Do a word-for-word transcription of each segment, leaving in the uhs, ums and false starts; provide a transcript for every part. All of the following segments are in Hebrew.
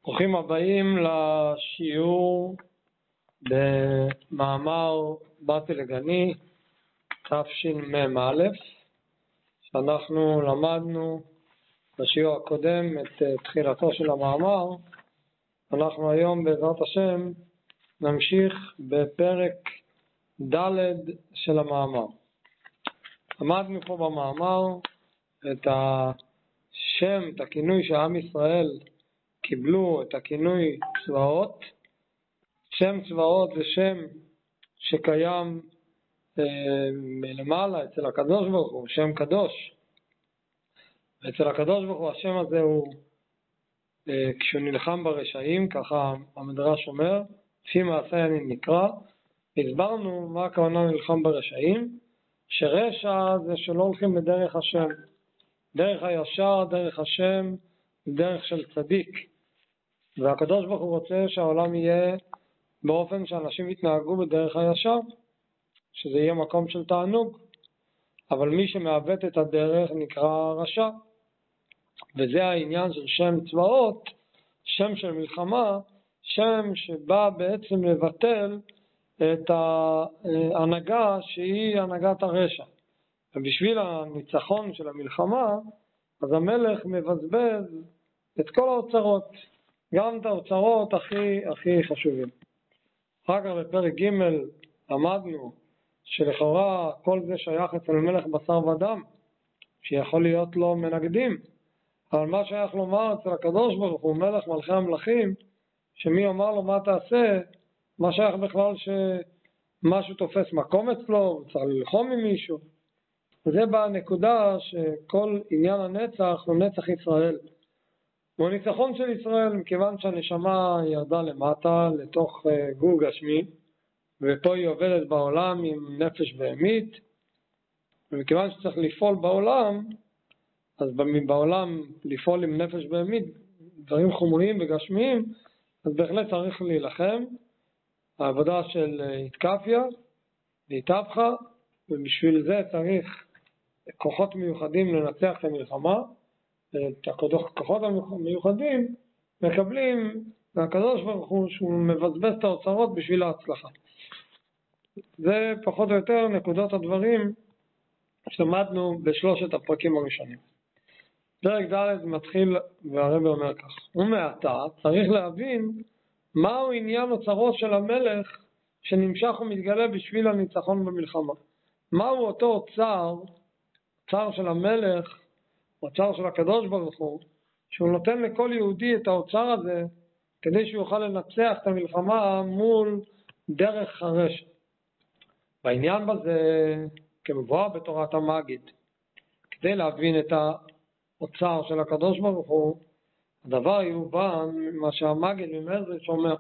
ברוכים הבאים לשיעור במאמר באתי לגני תשמ"א, שאנחנו למדנו בשיעור הקודם את תחילתו של המאמר. אנחנו היום בעזרת השם נמשיך בפרק ד' של המאמר. למדנו פה במאמר את השם, את הכינוי שעם ישראל קיבלו, את הכינוי צבאות. שם צבאות זה שם שקיים אה, מלמעלה אצל הקדוש ברוך הוא, שם קדוש. אצל הקדוש ברוך הוא השם הזה הוא אה, כשהוא נלחם ברשעים, ככה המדרש אומר, לפי מעשה אני נקרא. הסברנו מה הכוונה נלחם ברשעים, שרשע זה שלא הולכים בדרך השם, דרך הישר, דרך השם, דרך של צדיק. והקדוש ברוך הוא רוצה שהעולם יהיה באופן שאנשים יתנהגו בדרך הישר, שזה יהיה מקום של תענוג. אבל מי שמעוות את הדרך נקרא רשע. וזה העניין של שם צבאות, שם של מלחמה, שם שבא בעצם לבטל את ההנהגה שהיא הנהגת הרשע. ובשביל הניצחון של המלחמה, אז המלך מבזבז את כל האוצרות, גם את האוצרות הכי הכי חשובים. אחר כך בפרק ג' למדנו שלכאורה כל זה שייך אצל מלך בשר ודם, שיכול להיות לו מנגדים, אבל מה שייך לומר אצל הקדוש ברוך הוא מלך מלכי המלכים, שמי אומר לו מה תעשה, מה שייך בכלל שמשהו תופס מקום אצלו, צריך ללחום עם מישהו. וזה בנקודה שכל עניין הנצח הוא נצח ישראל. הוא ניצחון של ישראל, מכיוון שהנשמה ירדה למטה לתוך גור גשמי, ופה היא עובדת בעולם עם נפש בהמית, ומכיוון שצריך לפעול בעולם, אז בעולם לפעול עם נפש בהמית, דברים חומריים וגשמיים, אז בהחלט צריך להילחם. העבודה של התקפיה והתהפכה, ובשביל זה צריך כוחות מיוחדים לנצח את המלחמה. את הכוחות המיוחדים מקבלים מהקדוש ברוך הוא שהוא מבזבז את האוצרות בשביל ההצלחה. זה פחות או יותר נקודות הדברים שלמדנו בשלושת הפרקים הראשונים. פרק ד' מתחיל והרב אומר כך: ומעתה צריך להבין מהו עניין אוצרות של המלך שנמשך ומתגלה בשביל הניצחון במלחמה. מהו אותו אוצר, אוצר של המלך, אוצר של הקדוש ברוך הוא, שהוא נותן לכל יהודי את האוצר הזה כדי שהוא יוכל לנצח את המלחמה מול דרך הרשע. בעניין בזה כמבואר בתורת המגיד, כדי להבין את האוצר של הקדוש ברוך הוא, הדבר יובן מה שהמגיד ממזריץ' אומר,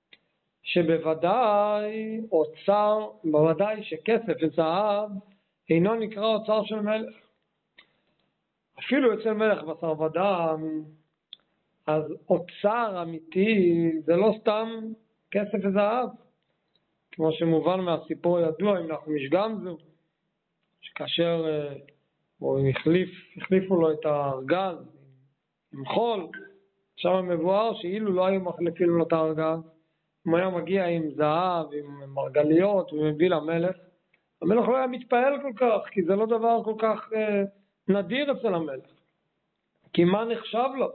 שבוודאי אוצר, בוודאי שכסף וזהב אינו נקרא אוצר של מלך. אפילו אצל מלך בשר ודם, אז אוצר אמיתי זה לא סתם כסף וזהב, כמו שמובן מהסיפור הידוע עם נחמיש גמזו, שכאשר הוא החליף, החליפו לו את הארגז עם חול, עכשיו מבואר שאילו לא היו מחליפים לו את הארגז, אם היה מגיע עם זהב, עם מרגליות ומביא למלך, המלך לא היה מתפעל כל כך, כי זה לא דבר כל כך נדיר אצל המלך. כי מה נחשב לו?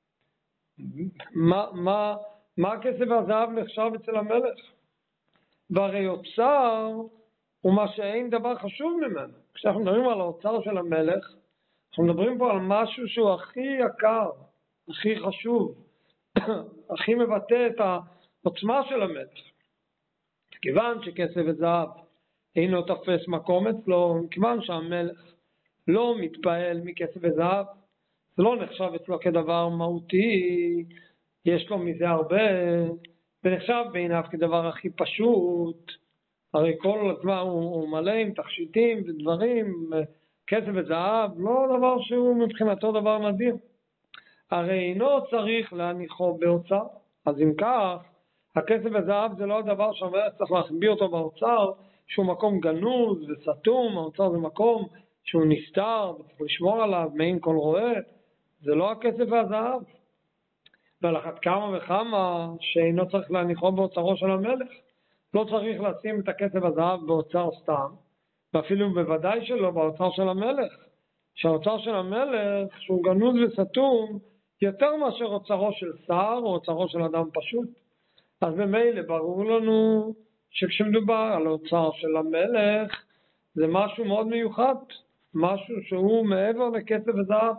מה, מה, מה הכסף והזהב נחשב אצל המלך? והרי אוצר הוא מה שאין דבר חשוב ממנו. כשאנחנו מדברים על האוצר של המלך, אנחנו מדברים פה על משהו שהוא הכי יקר, הכי חשוב, הכי מבטא את העוצמה של המלך. כיוון שכסף וזהב אינו תופס מקום אצלו, כיוון שהמלך לא מתפעל מכסף וזהב, זה לא נחשב אצלו כדבר מהותי, יש לו מזה הרבה, ונחשב בעיניו כדבר הכי פשוט. הרי כל הזמן הוא, הוא מלא עם תכשיטים ודברים, כסף וזהב, לא דבר שהוא מבחינתו דבר נדיר. הרי אינו צריך להניחו באוצר, אז אם כך, הכסף וזהב זה לא הדבר שהמלך צריך להחביא אותו באוצר, שהוא מקום גנוז וסתום. האוצר זה מקום שהוא נסתר וצריך לשמור עליו מעין כל רואה, זה לא הכסף והזהב. ועל אחת כמה וכמה שאינו צריך להניחו באוצרו של המלך. לא צריך לשים את הכסף הזהב באוצר סתם, ואפילו בוודאי שלא באוצר של המלך. שהאוצר של המלך, שהוא גנוז וסתום, יותר מאשר אוצרו של שר או אוצרו של אדם פשוט. אז במילא ברור לנו שכשמדובר על האוצר של המלך, זה משהו מאוד מיוחד, משהו שהוא מעבר לכסף וזהב.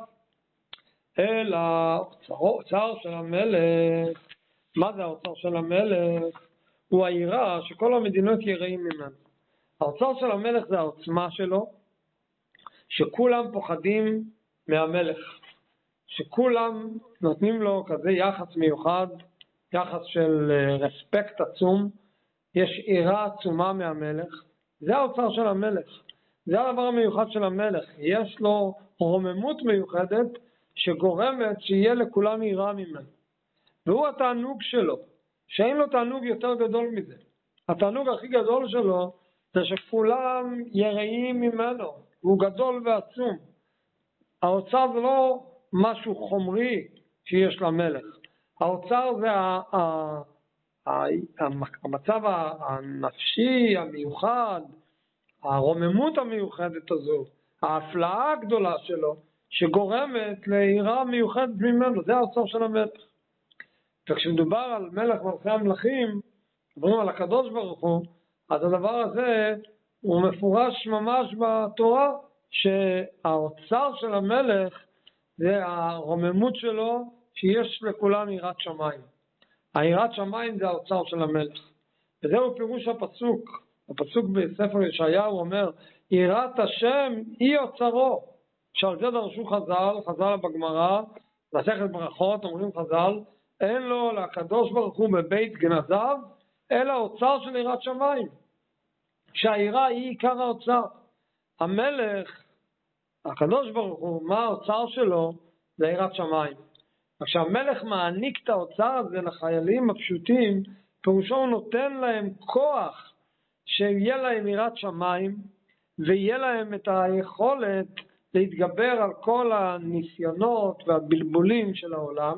אלא האוצר של המלך, מה זה האוצר של המלך? הוא היראה שכל המדינות יראים ממנו. האוצר של המלך זה העוצמה שלו, שכולם פוחדים מהמלך, שכולם נותנים לו כזה יחס מיוחד, יחס של רספקט עצום, יש יראה עצומה מהמלך. זה האוצר של המלך, זה הדבר המיוחד של המלך. יש לו רוממות מיוחדת שגורמת שיהיה לכולם יראה ממנו, והוא התענוג שלו, שאין לו תענוג יותר גדול מזה. התענוג הכי גדול שלו זה שכולם יראים ממנו, הוא גדול ועצום. האוצר זה לא משהו חומרי שיש למלך, האוצר זה ה- ה- ה- המצב הנפשי המיוחד, הרוממות המיוחדת הזו, ההפלאה הגדולה שלו, שגורמת ליראה מיוחדת ממנו. זה האוצר של המלך. וכשמדובר על מלך מלכי המלכים, מדברים על הקדוש ברוך הוא, אז הדבר הזה הוא מפורש ממש בתורה, שהאוצר של המלך זה הרוממות שלו, שיש לכולם יראת שמיים. היראת שמיים זה האוצר של המלך. וזהו פירוש הפסוק. הפסוק בספר ישעיהו אומר, יראת השם היא אוצרו. שעל זה דרשו חז"ל, חז"ל בגמרא, מסכת ברכות, אומרים חז"ל, אין לו לקדוש ברוך הוא בבית גנזיו, אלא אוצר של יראת שמיים. שהיראה היא עיקר האוצר. המלך, הקדוש ברוך הוא, מה האוצר שלו? זה יראת שמיים. כשהמלך מעניק את האוצר הזה לחיילים הפשוטים, פירושו הוא נותן להם כוח שיהיה להם יראת שמיים, ויהיה להם את היכולת להתגבר על כל הניסיונות והבלבולים של העולם,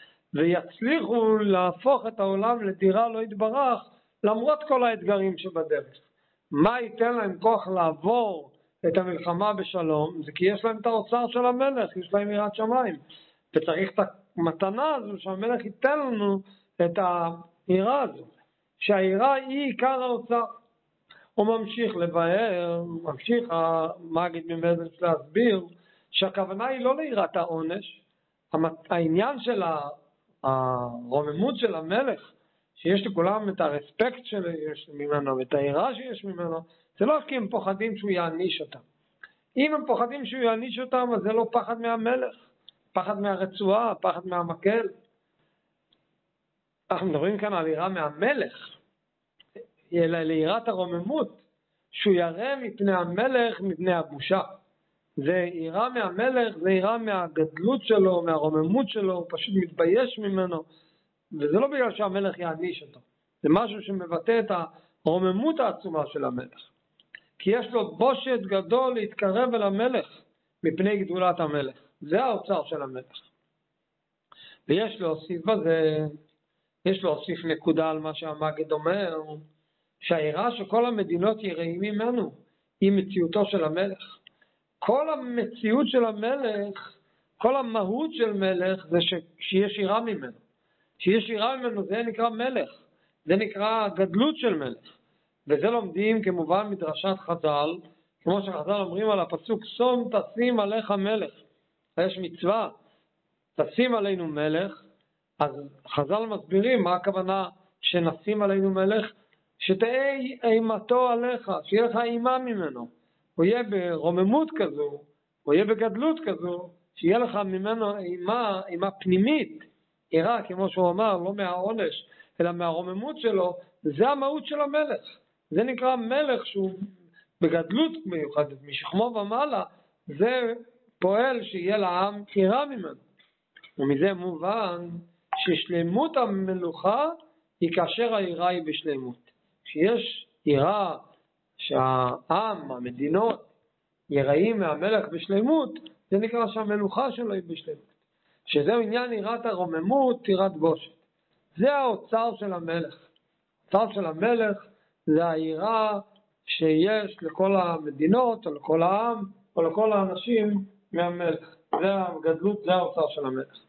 ויצליחו להפוך את העולם לדירה לא יתברך, למרות כל האתגרים שבדרך. מה ייתן להם כוח לעבור את המלחמה בשלום? זה כי יש להם את האוצר של המלך, יש להם יראת שמיים. וצריך את המתנה הזו שהמלך ייתן לנו את היראה הזו, שהיראה היא עיקר האוצר. הוא ממשיך לבאר, ממשיך המגיד ממזרש להסביר, שהכוונה היא לא ליראת העונש. העניין של הרוממות של המלך, שיש לכולם את הרספקט שיש ממנו ואת היראה שיש ממנו, זה לא כי הם פוחדים שהוא יעניש אותם. אם הם פוחדים שהוא יעניש אותם, אז זה לא פחד מהמלך, פחד מהרצועה, פחד מהמקל. אנחנו מדברים כאן על יראה מהמלך, אלא ליראת הרוממות, שהוא יראה מפני המלך מפני הבושה. זה יראה מהמלך, זה יראה מהגדלות שלו, מהרוממות שלו, הוא פשוט מתבייש ממנו, וזה לא בגלל שהמלך יעניש אותו, זה משהו שמבטא את הרוממות העצומה של המלך, כי יש לו בושת גדול להתקרב אל המלך מפני גדולת המלך. זה האוצר של המלך. ויש להוסיף בזה, יש להוסיף נקודה על מה שהמגיד אומר, שהיראה שכל המדינות יראים ממנו היא מציאותו של המלך. כל המציאות של המלך, כל המהות של מלך זה שיש יראה ממנו. שיש יראה ממנו זה נקרא מלך, זה נקרא גדלות של מלך. וזה לומדים כמובן מדרשת חז"ל, כמו שחז"ל אומרים על הפסוק, שום תשים עליך מלך. יש מצווה, תשים עלינו מלך. אז חז"ל מסבירים מה הכוונה שנשים עלינו מלך, שתהיה אימתו עליך, שיהיה לך אימה ממנו. הוא יהיה ברוממות כזו, הוא יהיה בגדלות כזו, שיהיה לך ממנו אימה, אימה פנימית, יראה, כמו שהוא אמר, לא מהעונש, אלא מהרוממות שלו. זה המהות של המלך. זה נקרא מלך שהוא בגדלות מיוחדת, משכמו ומעלה, זה פועל שיהיה לעם יראה ממנו. ומזה מובן ששלמות המלוכה היא כאשר היראה היא בשלמות. כשיש יראה שהעם, המדינות, יראים מהמלך בשלמות, זה נקרא שהמלוכה שלו היא בשלמות. שזהו עניין יראת הרוממות, יראת בושת. זה האוצר של המלך. האוצר של המלך זה היראה שיש לכל המדינות, או לכל העם, או לכל האנשים מהמלך. זה הגדלות, זה האוצר של המלך.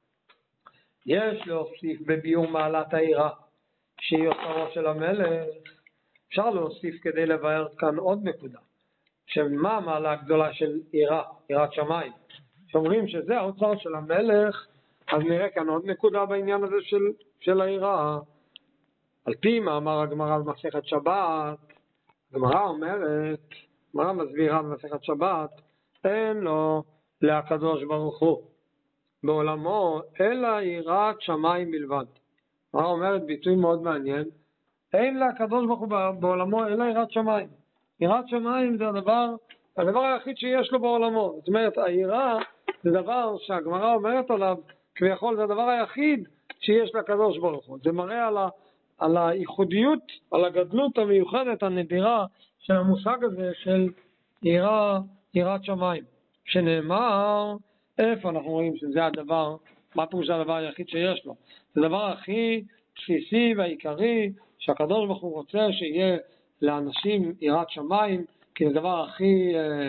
יש להוסיף בביאור מעלת היראה, שהיא אוצרו של המלך. אפשר להוסיף כדי לבאר כאן עוד נקודה. שמה המעלה הגדולה של יראה, יראת שמיים? שאומרים שזה האוצר של המלך, אז נראה כאן עוד נקודה בעניין הזה של, של היראה. על פי מאמר הגמרא במסכת שבת, הגמרא אומרת, הגמרא מסבירה במסכת שבת, אין לו להקדוש ברוך הוא בעולמו אלא יראת שמיים בלבד. הגמרא אומרת ביטוי מאוד מעניין, אין להקדוש ברוך הוא בעולמו אלא יראת שמיים. יראת שמיים זה הדבר, הדבר היחיד שיש לו בעולמו. זאת אומרת, היראה זה דבר שהגמרא אומרת עליו, כביכול זה הדבר היחיד שיש לקדוש ברוך הוא. זה מראה על, ה, על הייחודיות, על הגדלות המיוחדת, הנדירה של המושג הזה של יראה, יראת שמיים. שנאמר, איפה אנחנו רואים שזה הדבר, מה פירוש הדבר היחיד שיש לו? זה הדבר הכי בסיסי והעיקרי שהקדוש ברוך הוא רוצה שיהיה לאנשים יראת שמיים, כי זה הדבר הכי,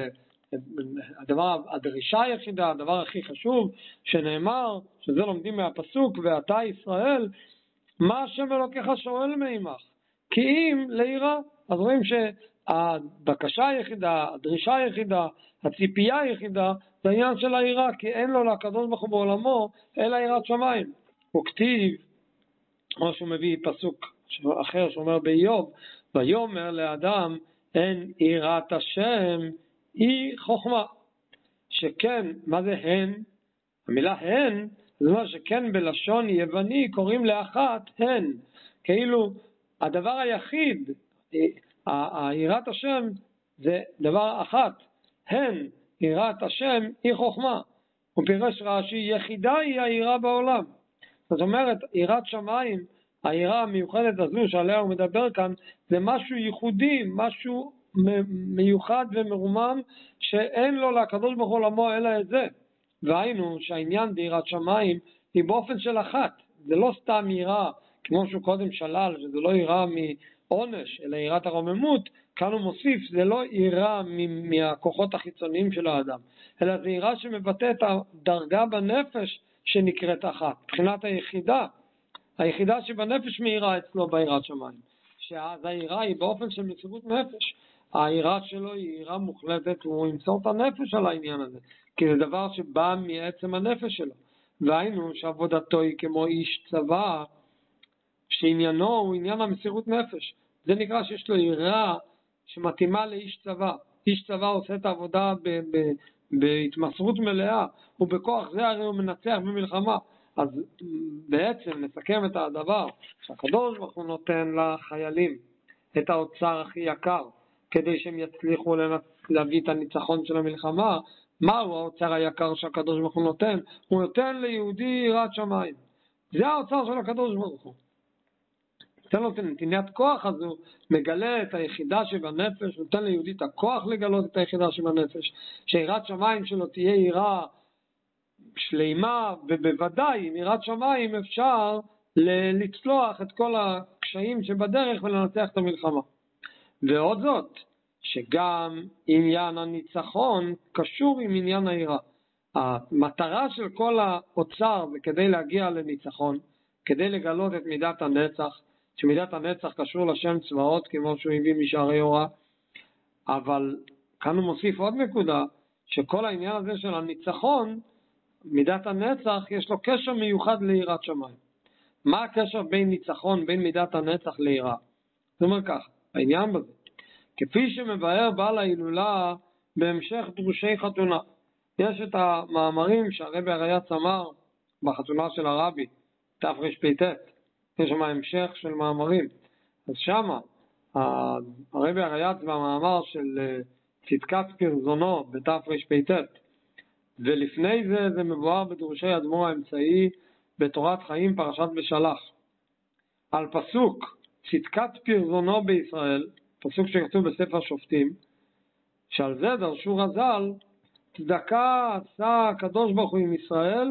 הדבר, הדרישה היחידה, הדבר הכי חשוב, שנאמר, שזה לומדים מהפסוק, ואתה ישראל, מה השם אלוקיך שואל מעמך? כי אם ליראה. אז רואים שהבקשה היחידה, הדרישה היחידה, הציפייה היחידה, זה העניין של היראה, כי אין לו לקדוש ברוך הוא בעולמו, אלא יראת שמיים. הוא כתיב, כמו שהוא מביא פסוק אחר שאומר באיוב, ויאמר לאדם אין יראת השם היא חוכמה. שכן, מה זה הן? המילה הן, זה אומר שכן בלשון יווני קוראים לאחת הן. כאילו הדבר היחיד, יראת השם זה דבר אחת. הן, יראת השם היא חוכמה. הוא פירש רש"י, יחידה היא היראה בעולם. זאת אומרת, יראת שמיים, היראה המיוחדת הזו שעליה הוא מדבר כאן, זה משהו ייחודי, משהו מיוחד ומרומם, שאין לו לקדוש ברוך הוא עולמו אלא את זה. והיינו שהעניין ביראת שמיים היא באופן של אחת. זה לא סתם יראה, כמו שהוא קודם שלל, שזה לא יראה מעונש, אלא יראת הרוממות. כאן הוא מוסיף, זה לא יראה מהכוחות החיצוניים של האדם, אלא זה יראה שמבטא את הדרגה בנפש שנקראת אחת, מבחינת היחידה. היחידה שבנפש מאירה אצלו ביראת שמיים, שאז היראה היא באופן של מסירות נפש. היראה שלו היא יראה מוחלטת, והוא ימסור את הנפש על העניין הזה, כי זה דבר שבא מעצם הנפש שלו. והיינו שעבודתו היא כמו איש צבא, שעניינו הוא עניין המסירות נפש. זה נקרא שיש לו יראה שמתאימה לאיש צבא. איש צבא עושה את העבודה ב- ב- בהתמסרות מלאה, ובכוח זה הרי הוא מנצח במלחמה. אז בעצם נסכם את הדבר שהקדוש ברוך הוא נותן לחיילים את האוצר הכי יקר כדי שהם יצליחו להביא את הניצחון של המלחמה. מהו האוצר היקר שהקדוש ברוך הוא נותן? הוא נותן ליהודי יראת שמיים. זה האוצר של הקדוש ברוך הוא. נותן לו את נתינת כוח הזו, מגלה את היחידה שבנפש, נותן ליהודי את הכוח לגלות את היחידה שבנפש, שיראת שמיים שלו תהיה יראה שלימה, ובוודאי עם יראת שמיים אפשר לצלוח את כל הקשיים שבדרך ולנצח את המלחמה. ועוד זאת, שגם עניין הניצחון קשור עם עניין היראה. המטרה של כל האוצר זה כדי להגיע לניצחון, כדי לגלות את מידת הנצח, שמידת הנצח קשור לשם צבאות כמו שהוא הביא משערי יורה. אבל כאן הוא מוסיף עוד נקודה, שכל העניין הזה של הניצחון, מידת הנצח, יש לו קשר מיוחד ליראת שמיים. מה הקשר בין ניצחון, בין מידת הנצח ליראה? זאת אומרת כך, העניין בזה, כפי שמבאר בעל ההילולה בהמשך דרושי חתונה. יש את המאמרים שהרבי הריי"צ אמר בחתונה של הרבי, תרפ"ט, יש שם המשך של מאמרים. אז שמה, הרבי הריי"צ במאמר של צדקת פרזונו בתרפ"ט, ולפני זה זה מבואר בדרושי אדמו"ר האמצעי בתורת חיים פרשת בשלח, על פסוק צדקת פרזונו בישראל, פסוק שכתוב בספר שופטים, שעל זה דרשו רז"ל, צדקה עשה הקדוש ברוך הוא עם ישראל,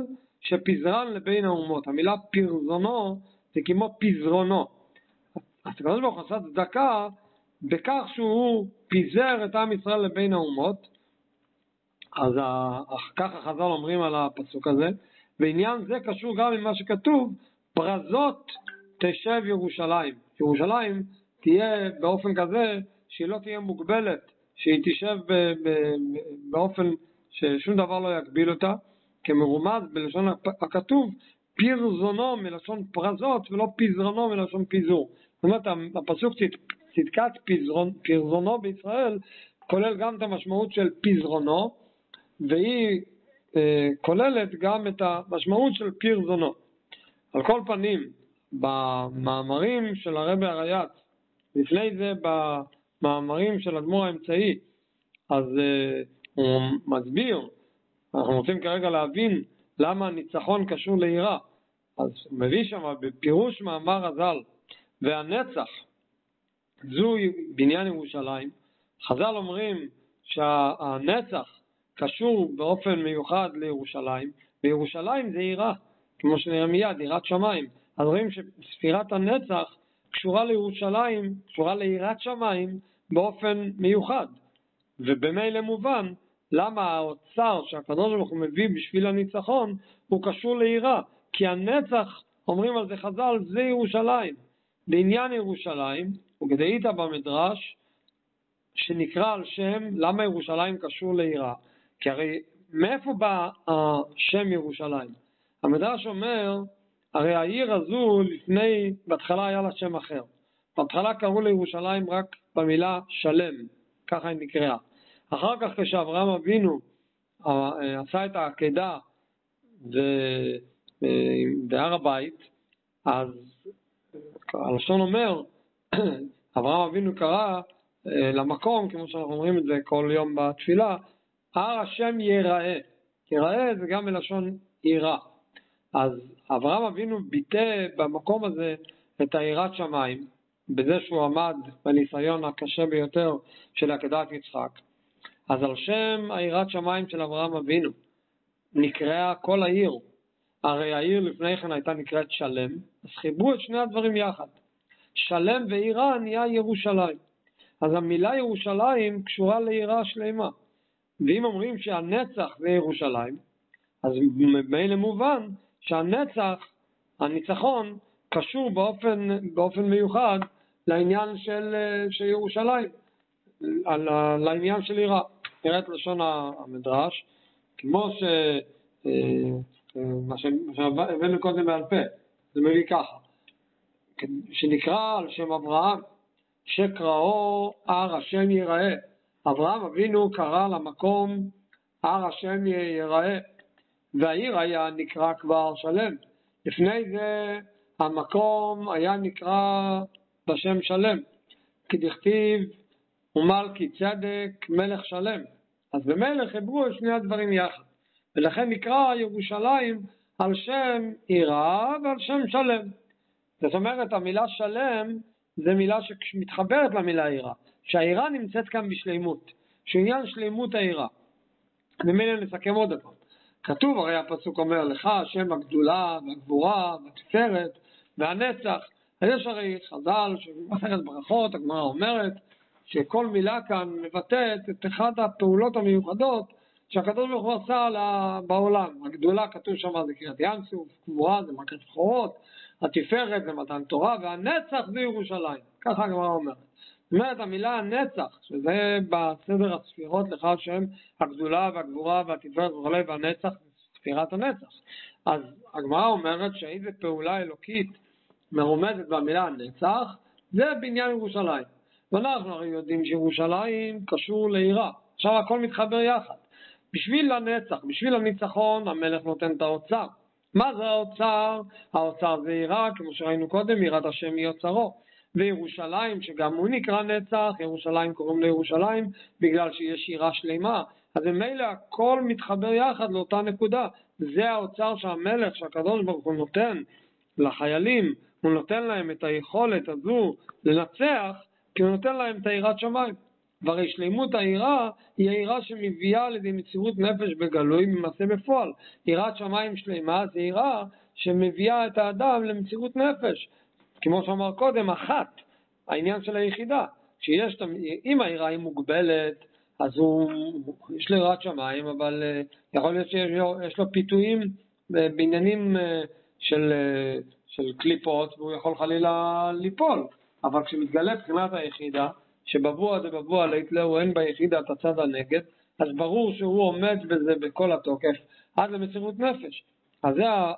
שפזרן לבין האומות. המילה פרזונו זה כמו פזרונו. אז הקדוש ברוך הוא עשה צדקה בכך שהוא פיזר את עם ישראל לבין האומות. אז ככה חז"ל אומרים על הפסוק הזה, ועניין זה קשור גם עם מה שכתוב, פרזות תשב ירושלים. ירושלים תהיה באופן כזה שהיא לא תהיה מוגבלת, שהיא תשב באופן ששום דבר לא יגביל אותה, כמרומז בלשון הכתוב, פרזונו מלשון פרזות ולא פזרנו מלשון פיזור. זאת אומרת, הפסוק צדקת פזרון, פרזונו בישראל כולל גם את המשמעות של פזרונו, והיא אה, כוללת גם את המשמעות של פרזונו. על כל פנים, במאמרים של הרבי הריי"צ, לפני זה במאמרים של אדמו"ר האמצעי, אז אה, הוא מסביר, אנחנו רוצים כרגע להבין למה הניצחון קשור ליראה. אז הוא מביא שם בפירוש מאמר הז"ל, והנצח זו בניין ירושלים. חז"ל אומרים שהנצח קשור באופן מיוחד לירושלים, וירושלים זה יראה, כמו שנראה מיד, יראת שמיים. אז רואים שספירת הנצח קשורה לירושלים, קשורה ליראת שמיים באופן מיוחד. ובמילא מובן למה האוצר שהקדוש ברוך הוא מביא בשביל הניצחון הוא קשור ליראה, כי הנצח, אומרים על זה חז"ל, זה ירושלים. בעניין ירושלים, וכדאית במדרש, שנקרא על שם, למה ירושלים קשור ליראה? כי הרי מאיפה בא השם ירושלים? המדרש אומר, הרי העיר הזו לפני, בהתחלה היה לה שם אחר. בהתחלה קראו לירושלים רק במילה שלם, ככה היא נקראה. אחר כך כשאברהם אבינו עשה את העקדה בהר הבית, אז הלשון אומר, אברהם אבינו קרא למקום, כמו שאנחנו אומרים את זה כל יום בתפילה, הר השם ייראה. ייראה זה גם מלשון יראה. אז אברהם אבינו ביטא במקום הזה את היראת שמיים, בזה שהוא עמד בניסיון הקשה ביותר של עקדת יצחק. אז על שם היראת שמיים של אברהם אבינו נקראה כל העיר. הרי העיר לפני כן הייתה נקראת שלם, אז חיברו את שני הדברים יחד. שלם ויראה נהיה ירושלים. אז המילה ירושלים קשורה ליראה שלמה. ואם אומרים שהנצח זה ירושלים, אז במילא מובן שהנצח, הניצחון, קשור באופן, באופן מיוחד לעניין של, של ירושלים, על, לעניין של יראה. נראה את לשון המדרש, כמו ש... מה שהבאנו קודם בעל פה, זה מביא ככה, שנקרא על שם אברהם, שקראו הר השם ייראה. אברהם אבינו קרא למקום הר השם ייראה, והעיר היה נקרא כבר שלם. לפני זה המקום היה נקרא בשם שלם, כי דכתיב ומלכי צדק מלך שלם. אז במלך חיברו את שני הדברים יחד, ולכן נקרא ירושלים על שם יראה ועל שם שלם. זאת אומרת, המילה שלם זה מילה שמתחברת למילה יראה, שהיראה נמצאת כאן בשלימות, שעניין שלימות היראה. ומילא נסכם עוד פעם. כתוב, הרי הפסוק אומר לך, השם הגדולה והגבורה והתפארת והנצח. אז יש הרי חז"ל שבמסכת ברכות הגמרא אומרת שכל מילה כאן מבטאת את אחת הפעולות המיוחדות שהקדוש ברוך הוא עשה בעולם. הגדולה כתוב שם זה קריאת ים סוף, גבורה זה מכת בכורות, התפארת זה מתן תורה, והנצח זה ירושלים. ככה הגמרא אומרת. זאת אומרת, המילה הנצח, שזה בסדר הספירות לך השם הגדולה והגבורה והתפארת וכולי, והנצח זה ספירת הנצח. אז הגמרא אומרת שאיזו פעולה אלוקית מרומזת במילה הנצח, זה בניין ירושלים. ואנחנו הרי יודעים שירושלים קשור ליראה. עכשיו הכל מתחבר יחד. בשביל הנצח, בשביל הניצחון, המלך נותן את האוצר. מה זה האוצר? האוצר זה יראה, כמו שראינו קודם, יראת השם היא אוצרו. וירושלים, שגם הוא נקרא נצח, ירושלים קוראים לירושלים, בגלל שיש יראה שלמה. אז במילא הכל מתחבר יחד לאותה נקודה. זה האוצר שהמלך, שהקדוש ברוך הוא נותן לחיילים, הוא נותן להם את היכולת הזו לנצח, כי הוא נותן להם את יראת שמיים. והרי שלמות היראה היא היראה שמביאה לידי מסירות נפש בגלוי ממעשה בפועל. יראת שמיים שלמה זה יראה שמביאה את האדם למסירות נפש. כמו שאמר קודם, אחת, העניין של היחידה. שיש, אם היראה היא מוגבלת, אז הוא, יש לו יראת שמיים, אבל יכול להיות שיש לו, יש לו פיתויים בעניינים של, של קליפות, והוא יכול חלילה ליפול. אבל כשמתגלה בחינת היחידה, שבבוע זה בבוע להתלהו אין ביחידה את הצד הנגד, אז ברור שהוא עומד בזה בכל התוקף, עד למסירות נפש. אז זה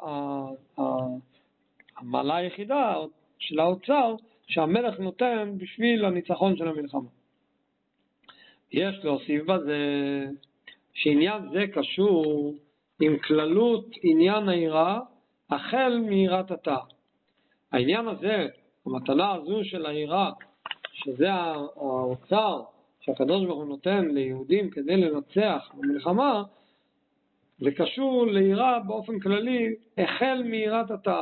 המעלה היחידה של האוצר, שהמלך נותן בשביל הניצחון של המלחמה. יש להוסיף בזה שעניין זה קשור עם כללות עניין היראה החל מיראת התא. העניין הזה, המתנה הזו של היראה, שזה האוצר שהקדוש ברוך הוא נותן ליהודים כדי לנצח במלחמה, זה קשור ליראה באופן כללי החל מיראת התא.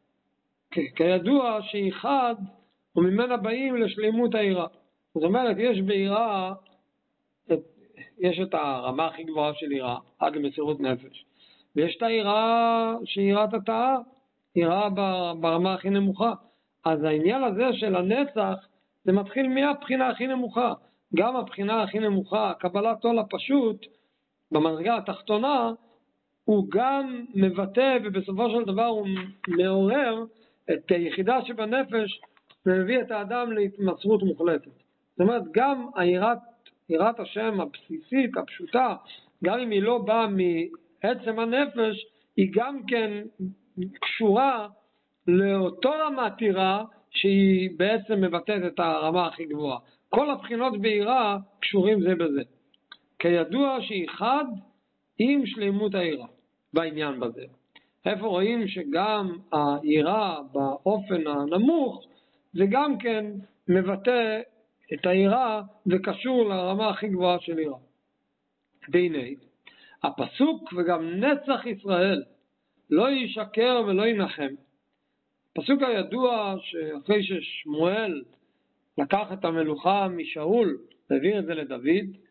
כידוע שהיא חד וממנה באים לשלימות היראה. זאת אומרת, יש ביראה, יש את הרמה הכי גבוהה של יראה, עד למסירות נפש. ויש את היראה שהיא יראת התא, יראה ברמה הכי נמוכה. אז העניין הזה של הנצח, זה מתחיל מהבחינה הכי נמוכה. גם הבחינה הכי נמוכה, קבלת עול הפשוט, במדרגה התחתונה, הוא גם מבטא, ובסופו של דבר הוא מעורר את היחידה שבנפש, ומביא את האדם להתמסרות מוחלטת. זאת אומרת, גם היראת, יראת השם הבסיסית, הפשוטה, גם אם היא לא באה מעצם הנפש, היא גם כן קשורה לאותו רמת יראה, שהיא בעצם מבטאת את הרמה הכי גבוהה. כל הבחינות ביראה קשורים זה בזה. כידוע שהיא חד עם שלמות היראה בעניין בזה. איפה רואים שגם היראה באופן הנמוך, זה גם כן מבטא את היראה וקשור לרמה הכי גבוהה של יראה. והנה, הפסוק וגם נצח ישראל לא ישקר ולא ינחם. הפסוק הידוע שאחרי ששמואל לקח את המלוכה משאול, העביר את זה לדוד,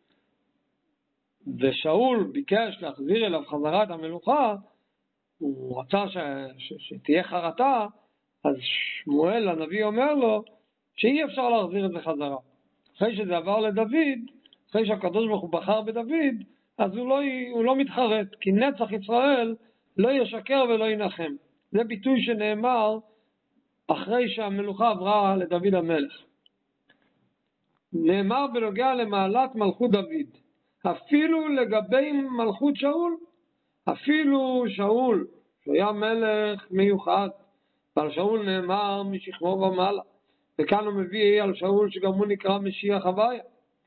ושאול ביקש להחזיר אליו חזרה את המלוכה, הוא רצה ש... ש... שתהיה חרטה, אז שמואל הנביא אומר לו שאי אפשר להחזיר את זה חזרה. אחרי שזה עבר לדוד, אחרי שהקדוש ברוך הוא בחר בדוד, אז הוא לא, הוא לא מתחרט, כי נצח ישראל לא ישקר ולא ינחם. זה ביטוי שנאמר אחרי שהמלוכה עברה לדוד המלך. נאמר בנוגע למעלת מלכות דוד, אפילו לגבי מלכות שאול, אפילו שאול, שהיה מלך מיוחד, ועל שאול נאמר משכמו ומעלה, וכאן הוא מביא על שאול שגם הוא נקרא משיח הוויה,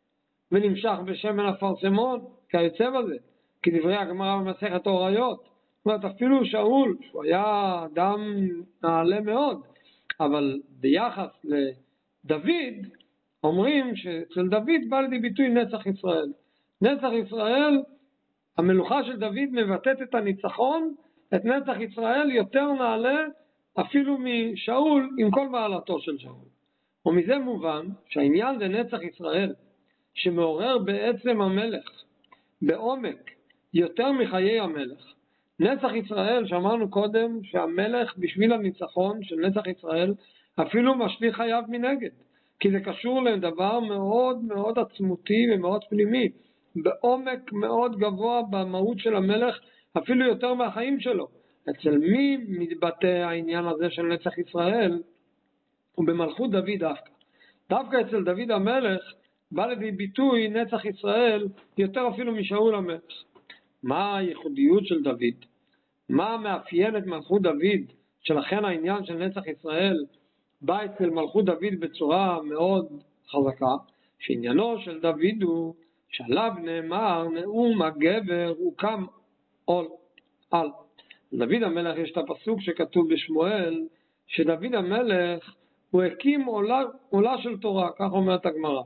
ונמשך בשמן אפרסמון, כיוצא בזה, כדברי הגמרא במסכת הוריות. זאת אומרת, אפילו שאול, שהוא היה אדם נעלה מאוד, אבל ביחס לדוד, אומרים שאצל דוד בא לידי ביטוי נצח ישראל. נצח ישראל, המלוכה של דוד מבטאת את הניצחון, את נצח ישראל יותר נעלה אפילו משאול עם כל מעלתו של שאול. ומזה מובן שהעניין זה נצח ישראל, שמעורר בעצם המלך, בעומק, יותר מחיי המלך. נצח ישראל, שאמרנו קודם, שהמלך בשביל הניצחון של נצח ישראל, אפילו משליך חייו מנגד. כי זה קשור לדבר מאוד מאוד עצמותי ומאוד פנימי, בעומק מאוד גבוה במהות של המלך, אפילו יותר מהחיים שלו. אצל מי מתבטא העניין הזה של נצח ישראל? ובמלכות דוד דווקא. דווקא אצל דוד המלך, בא לידי ביטוי נצח ישראל יותר אפילו משאול המלך. מה הייחודיות של דוד? מה מאפיין את מלכות דוד? שלכן העניין של נצח ישראל בא אצל מלכות דוד בצורה מאוד חזקה, שעניינו של דוד הוא שעליו נאמר נאום הגבר הוקם עול על. דוד המלך יש את הפסוק שכתוב בשמואל, שדוד המלך הוא הקים עולה, עולה של תורה, כך אומרת הגמרא.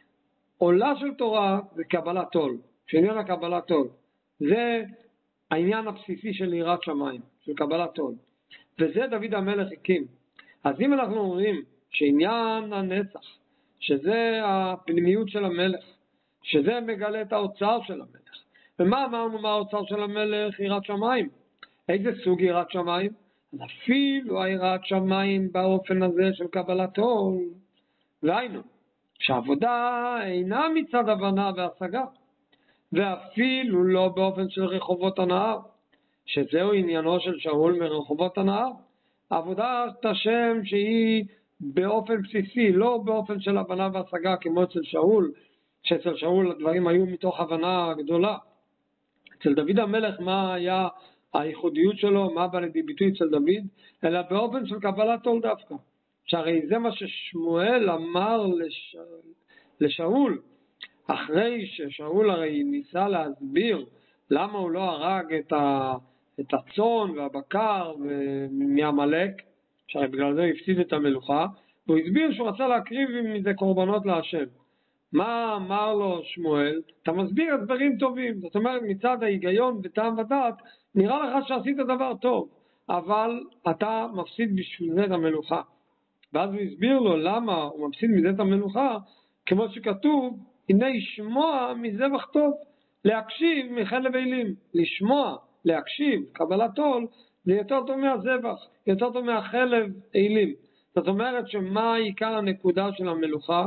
עולה של תורה זה קבלת עול, שעניין הקבלת עול. זה העניין הבסיסי של יראת שמיים, של קבלת עול. וזה דוד המלך הקים. אז אם אנחנו אומרים שעניין הנצח, שזה הפנימיות של המלך, שזה מגלה את האוצר של המלך. ומה אמרנו מה האוצר של המלך? יראת שמיים. איזה סוג יראת שמיים? אז אפילו היראת שמיים באופן הזה של קבלת עול, והיינו, שהעבודה אינה מצד הבנה והשגה, ואפילו לא באופן של רחובות הנהר, שזהו עניינו של שאול מרחובות הנהר. עבודת השם שהיא באופן בסיסי, לא באופן של הבנה והשגה כמו אצל שאול, שאצל שאול הדברים היו מתוך הבנה גדולה. אצל דוד המלך מה היה הייחודיות שלו, מה בא לידי ביטוי אצל דוד? אלא באופן של קבלת עול דווקא. שהרי זה מה ששמואל אמר לש... לשאול, אחרי ששאול הרי ניסה להסביר למה הוא לא הרג את, ה... את הצאן והבקר מהמלך, שהרי בגלל זה הוא הפסיד את המלוכה, והוא הסביר שהוא רצה להקריב מזה קורבנות להשם. מה אמר לו שמואל? אתה מסביר הסברים טובים, זאת אומרת מצד ההיגיון וטעם ודעת, נראה לך שעשית דבר טוב, אבל אתה מפסיד בשביל זה את המלוכה. ואז הוא הסביר לו למה הוא מפסיד מזה את המלוכה, כמו שכתוב, הנה לשמוע מזבח טוב, להקשיב מחלב אילים, לשמוע, להקשיב, קבלת עול, זה יותר טוב מהזבח, יותר טוב מהחלב אילים. זאת אומרת שמה העיקר הנקודה של המלוכה?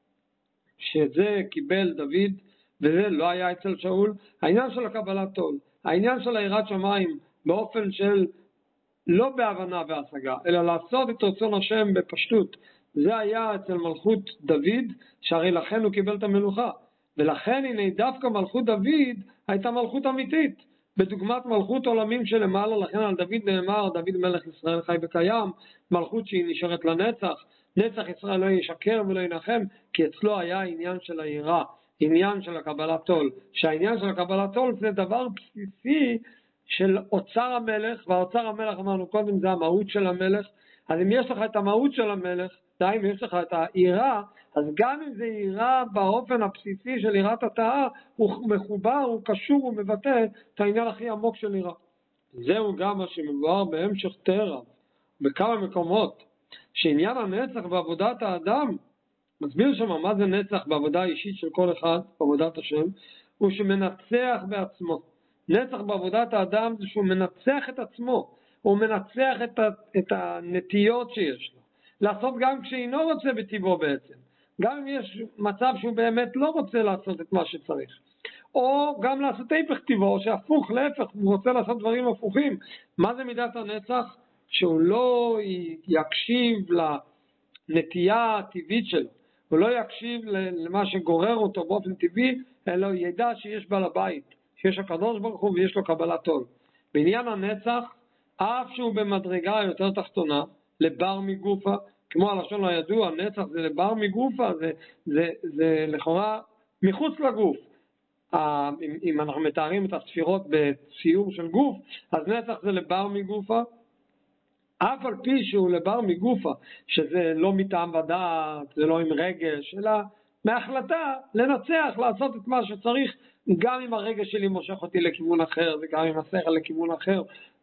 שזה קיבל דוד, וזה לא היה אצל שאול, העניין של הקבלת עול, העניין של יראת שמיים, באופן של לא בהבנה והשגה, אלא לעשות את רצון השם בפשטות, זה היה אצל מלכות דוד, שהרי לכן הוא קיבל את המלוכה, ולכן הנה דווקא מלכות דוד הייתה מלכות אמיתית, בדוגמת מלכות עולמים שלמעלה, לכן על דוד נאמר, דוד מלך ישראל חי וקיים, מלכות שהיא נשארת לנצח, נצח ישראל לא ישקר ולא ינחם, כי אצלו היה עניין של היראה, עניין של הקבלת עול, שהעניין של הקבלת עול זה דבר בסיסי של אוצר המלך, והאוצר המלך אמרנו קודם זה המהות של המלך, אז אם יש לך את המהות של המלך, די אם יש לך את היראה, אז גם אם זה יראה באופן הבסיסי של יראת התאה, הוא מחובר, הוא קשור, הוא מבטא את העניין הכי עמוק של יראה. זהו גם מה שמבואר בהמשך תרא, בכמה מקומות, שעניין הנצח בעבודת האדם, מסביר שם מה זה נצח בעבודה האישית של כל אחד, בעבודת השם, הוא שמנצח בעצמו. נצח בעבודת האדם זה שהוא מנצח את עצמו, הוא מנצח את, ה, את הנטיות שיש לו. לעשות גם כשאינו רוצה בטבעו בעצם. גם אם יש מצב שהוא באמת לא רוצה לעשות את מה שצריך. או גם לעשות היפך טבעו, שהפוך, להפך, הוא רוצה לעשות דברים הפוכים. מה זה מידת הנצח? שהוא לא יקשיב לנטייה הטבעית שלו. הוא לא יקשיב למה שגורר אותו באופן טבעי, אלא הוא ידע שיש בעל הבית, שיש הקדוש ברוך הוא ויש לו קבלת עול. בעניין הנצח, אף שהוא במדרגה יותר תחתונה, לבר מגופה, כמו הלשון הידוע, נצח זה לבר מגופה, זה, זה, זה לכאורה מחוץ לגוף. אם, אם אנחנו מתארים את הספירות בציור של גוף, אז נצח זה לבר מגופה, אף על פי שהוא לבר מגופה, שזה לא מטעם ודעת, זה לא עם רגש, אלא מהחלטה לנצח, לעשות את מה שצריך, גם אם הרגש שלי מושך אותי לכיוון אחר, וגם אם השכל לכיוון אחר.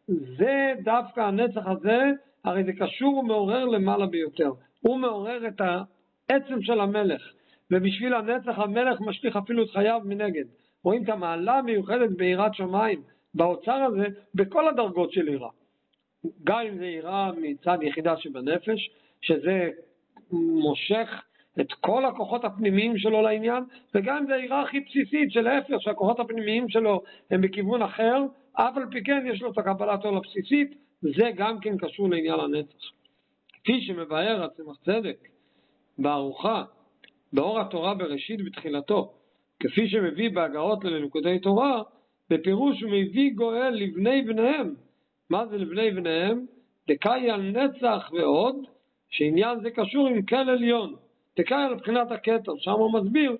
זה דווקא הנצח הזה, הרי זה קשור ומעורר למעלה ביותר. הוא מעורר את העצם של המלך, ובשביל הנצח המלך משליך אפילו את חייו מנגד. רואים את המעלה המיוחדת ביראת שמיים, באוצר הזה, בכל הדרגות של יראה. גם אם זה יראה מצד יחידה שבנפש, שזה מושך את כל הכוחות הפנימיים שלו לעניין, וגם אם זה יראה הכי בסיסית של ההפך, שהכוחות הפנימיים שלו הם בכיוון אחר, אף על פי כן יש לו את הקבלת עול הבסיסית, זה גם כן קשור לעניין הנצח. כפי שמבאר הצמח צדק בארוחה, באור התורה בראשית בתחילתו, כפי שמביא בהגאות לנקודי תורה, בפירוש הוא מביא גואל לבני בניהם. מה זה לבני בניהם? דקאי על נצח ועוד, שעניין זה קשור עם כל עליון. דקאי על בחינת הכתר, שם הוא מסביר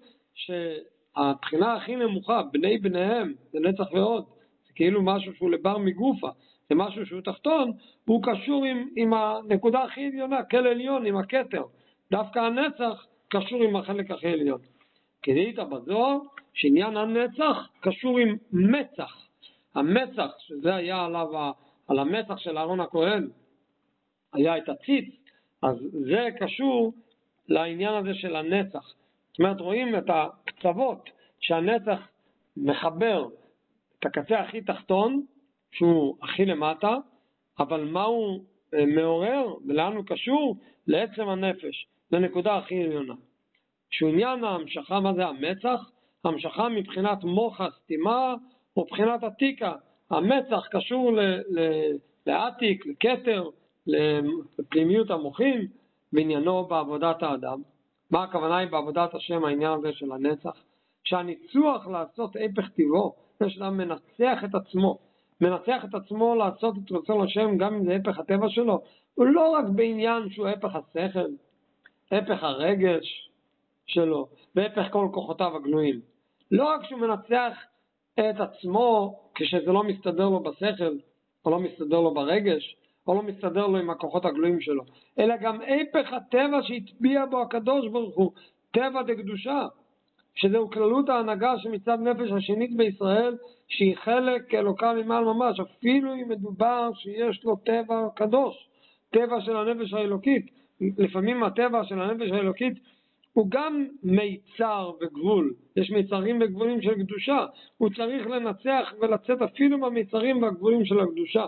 שהבחינה הכי נמוכה, בני בניהם, זה נצח ועוד, זה כאילו משהו שהוא לבר מגופה, זה משהו שהוא תחתון, והוא קשור עם, עם הנקודה הכי עליונה, כל עליון, עם הכתר. דווקא הנצח קשור עם החלק הכי עליון. כדאית בזוהר, שעניין הנצח קשור עם מצח. המצח, שזה היה עליו, על המצח של אהרון הכהן, היה את הציץ, אז זה קשור לעניין הזה של הנצח. זאת אומרת, רואים את הקצוות שהנצח מחבר את הקצה הכי תחתון, שהוא הכי למטה, אבל מה הוא מעורר ולאן הוא קשור? לעצם הנפש, לנקודה הכי עליונה. שהוא עניין ההמשכה, מה זה המצח? המשכה מבחינת מוח הסתימה או מבחינת עתיקה. המצח קשור ל- ל- לעתיק, לכתר, לפנימיות המוחים, ועניינו בעבודת האדם. מה הכוונה היא בעבודת השם, העניין הזה של הנצח? שהניצוח לעשות הפך טבעו, יש לה מנצח את עצמו, מנצח את עצמו לעשות את רצון השם גם אם זה הפך הטבע שלו, הוא לא רק בעניין שהוא הפך השכל, הפך הרגש שלו, והפך כל כוחותיו הגלויים. לא רק שהוא מנצח את עצמו כשזה לא מסתדר לו בשכל, או לא מסתדר לו ברגש, או לא מסתדר לו עם הכוחות הגלויים שלו, אלא גם הפך הטבע שהטביע בו הקדוש ברוך הוא, טבע דקדושה, שזהו כללות ההנהגה שמצד נפש השנית בישראל, שהיא חלק אלוקה ממעל ממש, אפילו אם מדובר שיש לו טבע קדוש, טבע של הנפש האלוקית. לפעמים הטבע של הנפש האלוקית הוא גם מיצר וגבול, יש מיצרים וגבולים של קדושה, הוא צריך לנצח ולצאת אפילו במיצרים והגבולים של הקדושה.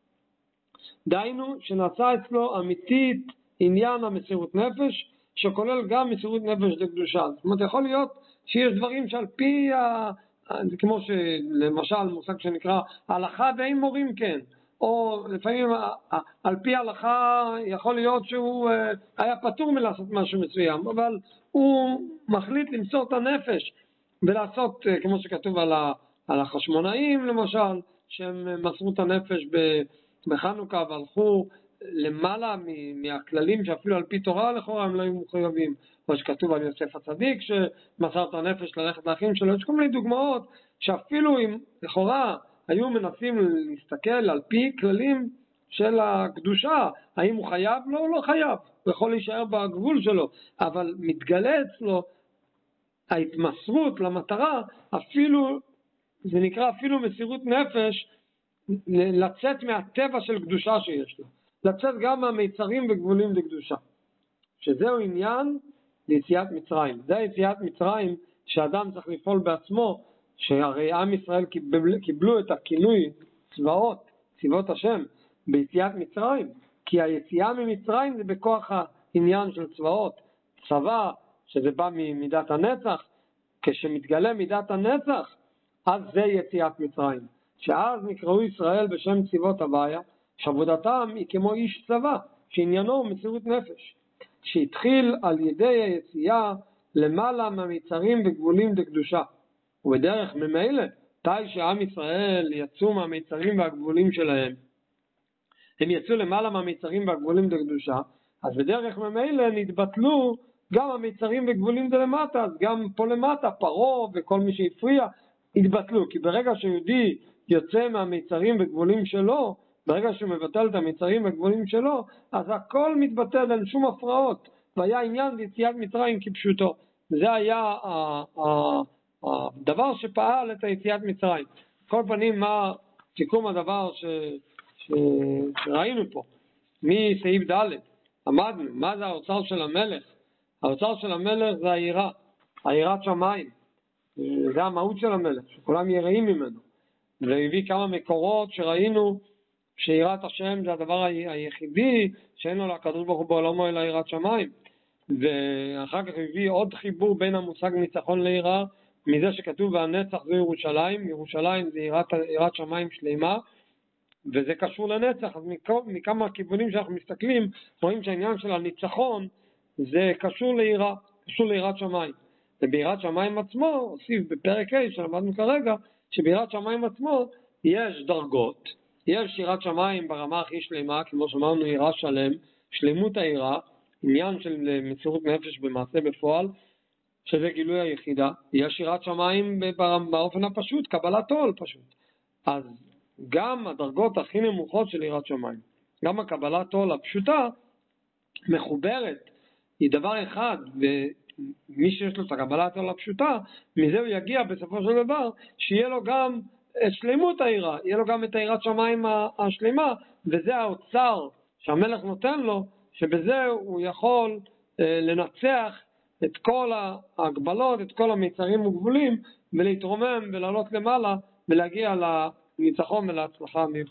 דהיינו שנעשה אצלו אמיתית עניין המסירות נפש, שכולל גם מסירות נפש לקדושה. זאת אומרת, יכול להיות שיש דברים שעל פי, ה... כמו שלמשל מושג שנקרא הלכה ואין מורים כן, או לפעמים על פי הלכה יכול להיות שהוא היה פטור מלעשות משהו מסוים, אבל הוא מחליט למסור את הנפש ולעשות, כמו שכתוב על, ה... על החשמונאים למשל, שהם מסרו את הנפש בחנוכה והלכו למעלה מהכללים שאפילו על פי תורה לכאורה הם לא היו מחויבים, או שכתוב על יוסף הצדיק שמסר את הנפש ללכת לאחים שלו. יש כל מיני דוגמאות שאפילו אם לכאורה היו מנסים להסתכל על פי כללים של הקדושה, האם הוא חייב? לא, הוא לא חייב, הוא יכול להישאר בגבול שלו, אבל מתגלה אצלו ההתמסרות למטרה, אפילו, זה נקרא אפילו מסירות נפש, לצאת מהטבע של קדושה שיש לו, לצאת גם מהמיצרים וגבולים לקדושה, שזהו עניין ליציאת מצרים. זה יציאת מצרים שאדם צריך לפעול בעצמו, שהרי עם ישראל קיבל, קיבלו את הכינוי צבאות, צבאות השם, ביציאת מצרים, כי היציאה ממצרים זה בכוח העניין של צבאות, צבא, שזה בא ממידת הנצח, כשמתגלה מידת הנצח, אז זה יציאת מצרים. שאז נקראו ישראל בשם צבאות הוויה, שעבודתם היא כמו איש צבא, שעניינו מסירות נפש, שהתחיל על ידי היציאה למעלה מהמיצרים וגבולים דקדושה. ובדרך ממילא, תאי שעם ישראל יצאו מהמיצרים והגבולים שלהם, הם יצאו למעלה מהמיצרים והגבולים דקדושה, אז בדרך ממילא נתבטלו גם המיצרים וגבולים דלמטה, אז גם פה למטה, פרו וכל מי שהפריע, התבטלו. כי ברגע שיהודי יוצא מהמיצרים וגבולים שלו, ברגע שהוא מבטל את המיצרים וגבולים שלו, אז הכל מתבטל, אין שום הפרעות, והיה עניין ליציאת מצרים כפשוטו. זה היה הדבר שפעל את היציאת מצרים. כל פנים, מה סיכום הדבר ש... ש... שראינו פה מסעיף ד' עמדנו, מה זה האוצר של המלך? האוצר של המלך זה היראה, היראת שמיים, זה המהות של המלך, שכולם יראים ממנו. והביא כמה מקורות שראינו שיראת השם זה הדבר היחידי שאין לו לקדוש ברוך הוא בעולמו אלא יראת שמיים. ואחר כך הביא עוד חיבור בין המושג ניצחון ליראה, מזה שכתוב והנצח זה ירושלים, ירושלים זה יראת, יראת שמיים שלמה, וזה קשור לנצח. אז מכמה כיוונים שאנחנו מסתכלים רואים שהעניין של הניצחון זה קשור ליראה, קשור ליראת שמיים. וביראת שמיים עצמו, הוסיף בפרק ה' שלמדנו כרגע, שביראת שמיים עצמו יש דרגות, יש יראת שמיים ברמה הכי שלמה, כמו שאמרנו יראה שלם, שלמות היראה, עניין של מסירות נפש במעשה בפועל, שזה גילוי היחידה. יש יראת שמיים באופן הפשוט, קבלת עול פשוט. אז גם הדרגות הכי נמוכות של יראת שמיים, גם הקבלת עול הפשוטה, מחוברת, היא דבר אחד, ומי שיש לו את הקבלת עול הפשוטה, מזה הוא יגיע בסופו של דבר, שיהיה לו גם את שלמות היראה, יהיה לו גם את היראת שמיים השלמה, וזה האוצר שהמלך נותן לו, שבזה הוא יכול לנצח את כל ההגבלות, את כל המצרים וגבולים, ולהתרומם ולעלות למעלה ולהגיע לניצחון ולהצלחה המיוחדת.